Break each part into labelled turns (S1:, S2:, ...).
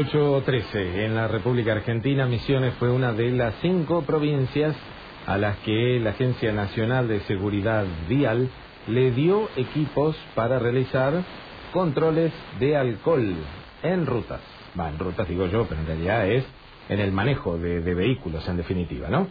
S1: 18:13. En la República Argentina, Misiones fue una de las 5 provincias a las que la Agencia Nacional de Seguridad Vial le dio equipos para realizar controles de alcohol en rutas. En rutas digo yo, pero en realidad es en el manejo de vehículos, en definitiva, ¿no?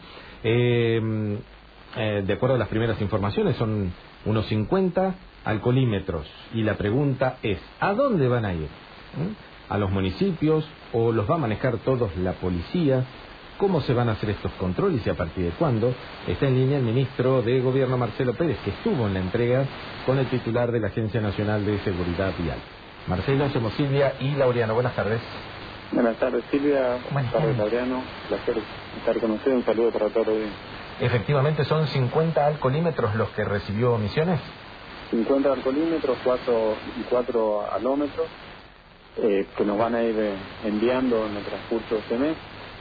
S1: De acuerdo a las primeras informaciones, son unos 50 alcoholímetros. Y la pregunta es, ¿a dónde van a ir? ¿A los municipios o los va a manejar todos la policía? ¿Cómo se van a hacer estos controles y a partir de cuándo? Está en línea el ministro de Gobierno, Marcelo Pérez, que estuvo en la entrega con el titular de la Agencia Nacional de Seguridad Vial. Marcelo, somos Silvia y Laureano. Buenas tardes.
S2: Buenas tardes, Silvia. Buenas tardes, Laureano. Placer estar con usted. Un saludo para todos.
S1: Efectivamente, ¿son 50 alcoholímetros los que recibió Misiones?
S2: 50 alcoholímetros, 4 alómetros, que nos van a ir enviando en el transcurso de este mes,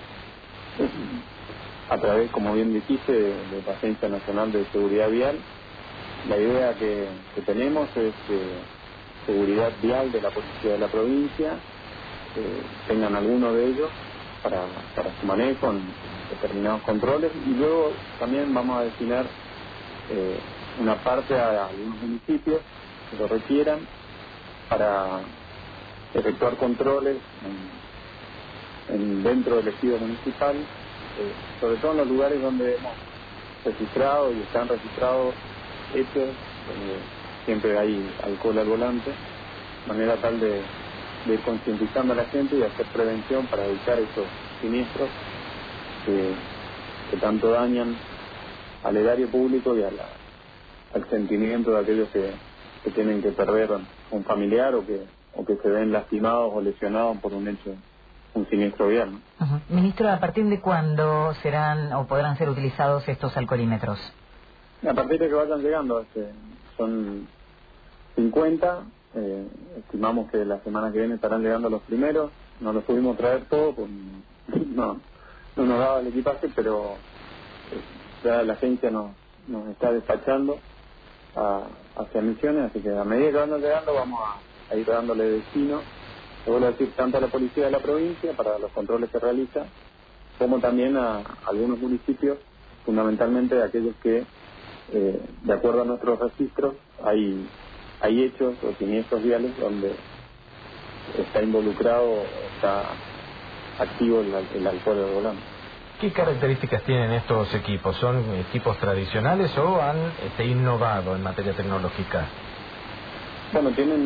S2: a través, como bien dijiste, de la Agencia Nacional de Seguridad Vial. La idea que tenemos es seguridad vial de la policía de la provincia, tengan alguno de ellos para su manejo en determinados controles, y luego también vamos a destinar una parte a algunos municipios que lo requieran para efectuar controles dentro del ejido municipal, sobre todo en los lugares donde hemos registrado y están registrados hechos donde siempre hay alcohol al volante, de manera tal de ir concientizando a la gente y hacer prevención para evitar esos siniestros que tanto dañan al erario público y al sentimiento de aquellos que tienen que perder un familiar o que se ven lastimados o lesionados por un siniestro vial, ¿no?
S3: Ministro, ¿a partir de cuándo serán o podrán ser utilizados estos alcoholímetros?
S2: A partir de que vayan llegando, son 50, estimamos que la semana que viene estarán llegando los primeros. No los pudimos traer todos, pues no nos daba el equipaje, pero ya la agencia nos está despachando hacia Misiones, así que a medida que van llegando vamos a ir dándole destino, te vuelvo a decir, tanto a la policía de la provincia para los controles que realiza, como también a algunos municipios, fundamentalmente aquellos que, de acuerdo a nuestros registros, hay hechos o siniestros viales donde está involucrado, está activo el alcohol al volante.
S1: ¿Qué características tienen estos equipos? ¿Son equipos tradicionales o han innovado en materia tecnológica?
S2: Bueno,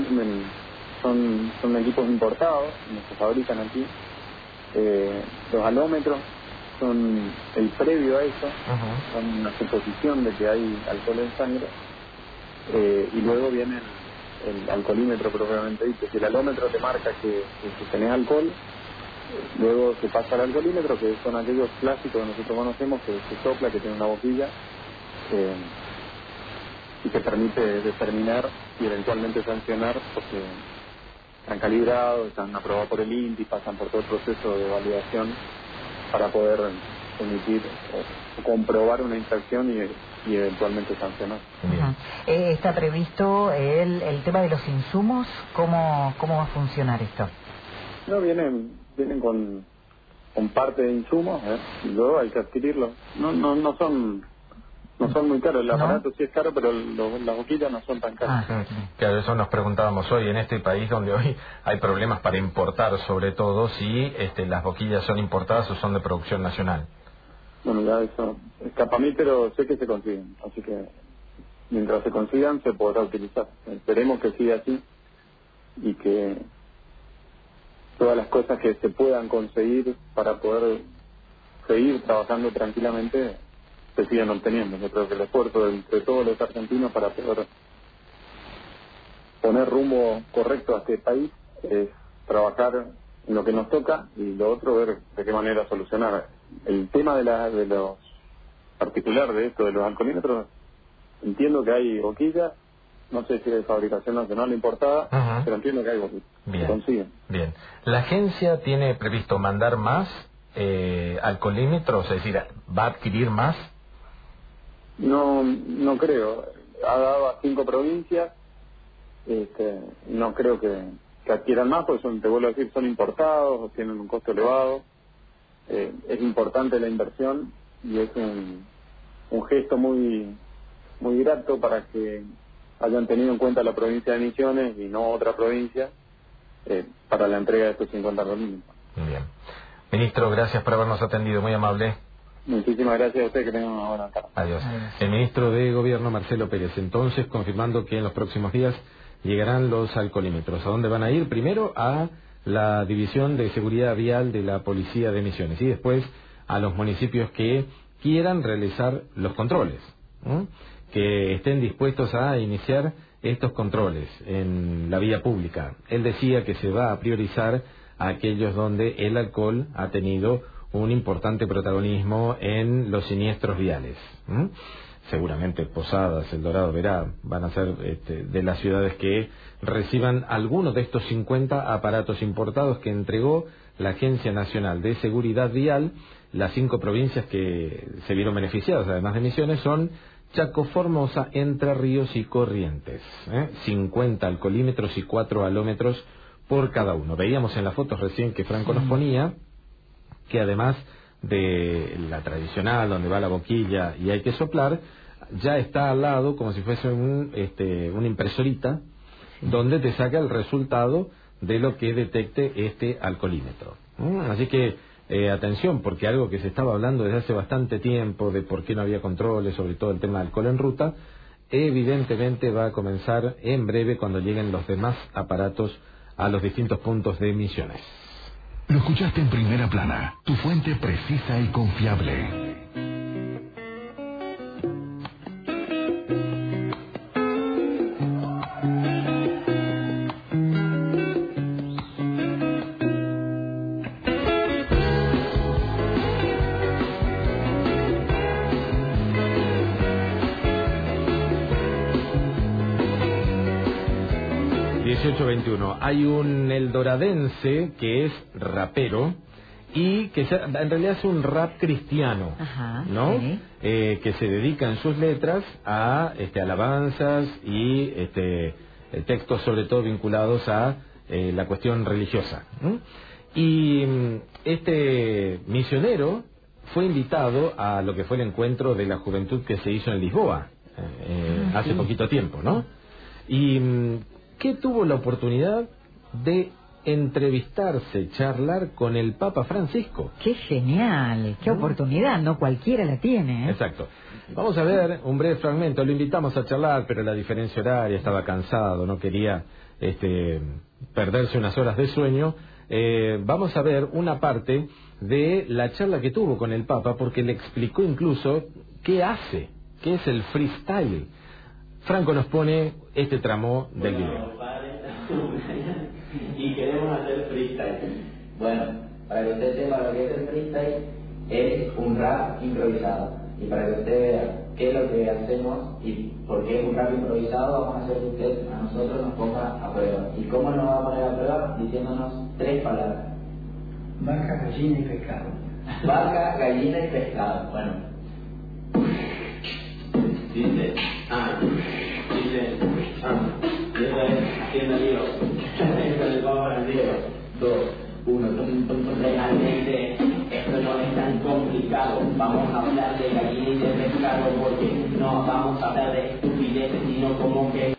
S2: son equipos importados, se fabrican aquí. Los alómetros son el previo a eso, son una suposición de que hay alcohol en sangre, y luego viene el alcoholímetro propiamente dicho. Si el alómetro te marca que tenés alcohol, luego se pasa al alcoholímetro, que son aquellos clásicos que nosotros conocemos, que se sopla, que tiene una boquilla, y que permite determinar y eventualmente sancionar, porque están calibrados, están aprobados por el INTI, pasan por todo el proceso de validación para poder emitir o comprobar una infracción y eventualmente sancionar.
S3: ¿Está previsto el tema de los insumos? ¿Cómo va a funcionar esto?
S2: No, vienen con parte de insumos, y luego hay que adquirirlos. No son muy caros. El aparato sí es caro, pero las boquillas no son tan caras.
S1: Claro, eso nos preguntábamos hoy, en este país donde hoy hay problemas para importar, sobre todo si las boquillas son importadas o son de producción nacional.
S2: Bueno, ya eso escapa a mí, pero sé que se consiguen. Así que mientras se consigan, se podrá utilizar. Esperemos que siga así y que todas las cosas que se puedan conseguir para poder seguir trabajando tranquilamente se sigan obteniendo. Yo creo que el esfuerzo de todos los argentinos para poder poner rumbo correcto a este país es trabajar en lo que nos toca, y lo otro ver de qué manera solucionar. El tema de los particular de esto de los alcoholímetros, entiendo que hay boquillas, no sé si es de fabricación nacional o importada, pero entiendo que hay boquillas. Se consiguen.
S1: Bien. ¿La agencia tiene previsto mandar más alcoholímetros? Es decir, ¿va a adquirir más?
S2: No creo. Ha dado a 5 provincias. No creo que adquieran más, porque te vuelvo a decir, son importados o tienen un costo elevado. Es importante la inversión y es un gesto muy grato para que hayan tenido en cuenta la provincia de Misiones y no otra provincia para la entrega de estos 50 colímetros.
S1: Muy bien. Ministro, gracias por habernos atendido, muy amable.
S2: Muchísimas gracias a usted, que tengan una buena tarde.
S1: Adiós. El ministro de Gobierno, Marcelo Pérez, entonces confirmando que en los próximos días llegarán los alcoholímetros. ¿A dónde van a ir? Primero a la División de Seguridad Vial de la Policía de Misiones y después a los municipios que quieran realizar los controles, que estén dispuestos a iniciar estos controles en la vía pública. Él decía que se va a priorizar a aquellos donde el alcohol ha tenido un importante protagonismo en los siniestros viales. Seguramente Posadas, El Dorado, Verá, van a ser de las ciudades que reciban algunos de estos 50 aparatos importados que entregó la Agencia Nacional de Seguridad Vial. Las 5 provincias que se vieron beneficiadas, además de Misiones, son Chaco, Formosa, Entre Ríos y Corrientes. 50 alcoholímetros y 4 alómetros por cada uno. Veíamos en las fotos recién que Franco nos ponía que además de la tradicional, donde va la boquilla y hay que soplar, ya está al lado, como si fuese una impresorita, donde te saca el resultado de lo que detecte este alcoholímetro. Así que atención, porque algo que se estaba hablando desde hace bastante tiempo, de por qué no había controles, sobre todo el tema de alcohol en ruta, evidentemente va a comenzar en breve cuando lleguen los demás aparatos a los distintos puntos de Misiones.
S4: Lo escuchaste en Primera Plana, tu fuente precisa y confiable.
S1: 18:21. Hay un eldoradense que es rapero y que en realidad es un rap cristiano, ¿no?
S3: Sí.
S1: Que se dedica en sus letras a alabanzas y textos sobre todo vinculados a la cuestión religiosa. Y este misionero fue invitado a lo que fue el encuentro de la juventud que se hizo en Lisboa hace poquito tiempo, ¿no? Y que tuvo la oportunidad de entrevistarse, charlar con el Papa Francisco.
S3: ¡Qué genial! ¡Qué oportunidad! No cualquiera la tiene, ¿eh?
S1: Exacto. Vamos a ver un breve fragmento. Lo invitamos a charlar, pero la diferencia horaria, estaba cansado, no quería perderse unas horas de sueño. Vamos a ver una parte de la charla que tuvo con el Papa, porque le explicó incluso qué hace, qué es el freestyle. Franco nos pone este tramo del video.
S5: Y queremos hacer freestyle. Bueno, para que usted sepa lo que es el freestyle, es un rap improvisado. Y para que usted vea qué es lo que hacemos y por qué es un rap improvisado, vamos a hacer que usted a nosotros nos ponga a prueba. ¿Y cómo nos va a poner a prueba? Diciéndonos 3 palabras.
S6: Vaca, gallina y pescado.
S5: Vaca, gallina y pescado. Bueno. Dice, y eso es haciendo lío. Eso le vamos al lío. 2, 1, realmente esto no es tan complicado. Vamos a hablar de gallina y de pescado porque no vamos a hablar de estupideces, sino como que